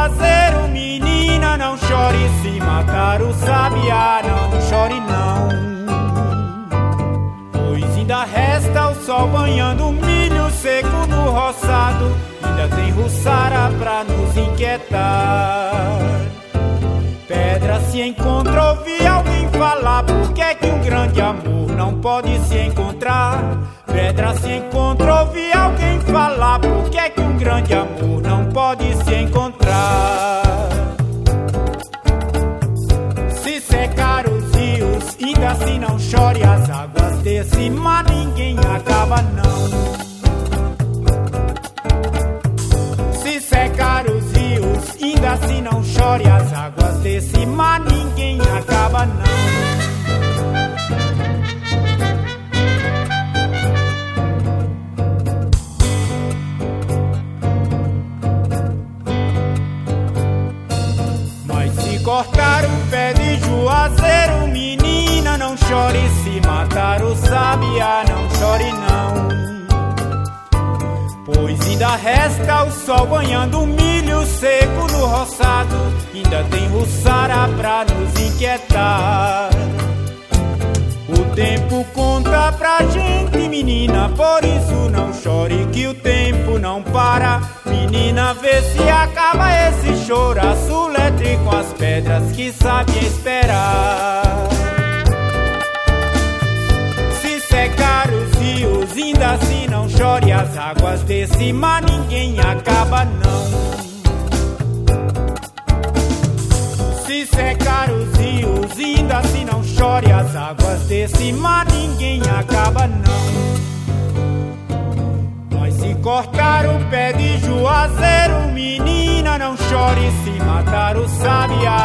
juazeiro, menina, não chore. Se matar o sabiá, não chore não. Pois ainda resta o sol banhando o milho seco no roçado. Ainda tem ruçara pra nos inquietar. Pedra se encontra, ouvi alguém falar. Por que é que um grande amor não pode se encontrar? Pedra se encontra, ouvi alguém falar. Por que é que um grande amor não pode se encontrar? Se secar os rios, ainda assim não chore. As águas desse mar ninguém acaba não. Se secar os rios, ainda assim não chore. As águas desse mar ninguém acaba não. Mas se cortar o pé de juazeiro, menina, não chore. Se matar o sabiá, não chore não. Pois ainda resta o sol banhando o milho seco no roçado. Ainda tem ruçara pra nos inquietar. O tempo conta pra gente, menina, por isso não chore que o tempo não para. Menina, vê se acaba esse choro, a soletre com as pedras que sabem esperar. Se secar os rios, ainda assim não chore. As águas desse mar ninguém acaba não. Se secar os rios, ainda assim não chore. As águas desse mar ninguém acaba não. Mas se cortar o pé de juazeiro, menina, não chore. Se matar o sabiá,